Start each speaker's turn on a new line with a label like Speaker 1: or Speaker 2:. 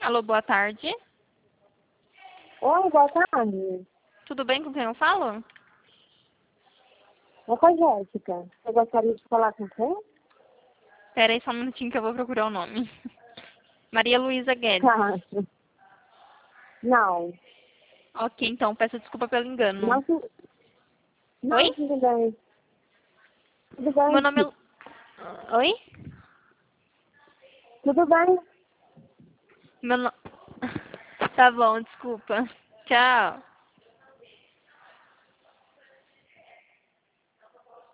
Speaker 1: Alô, boa tarde.
Speaker 2: Oi, boa tarde.
Speaker 1: Tudo bem com quem eu falo?
Speaker 2: É com a Jéssica. Você gostaria de falar com quem?
Speaker 1: Pera aí só um minutinho que eu vou procurar o nome. Maria Luísa Guedes.
Speaker 2: Tá. Não.
Speaker 1: Ok, então, peço desculpa pelo engano.
Speaker 2: Não,
Speaker 1: Oi?
Speaker 2: não, tudo bem. Tudo
Speaker 1: Meu
Speaker 2: bem.
Speaker 1: nome é... Oi?
Speaker 2: Tudo bem.
Speaker 1: Meu no... Tá bom, desculpa. Tchau.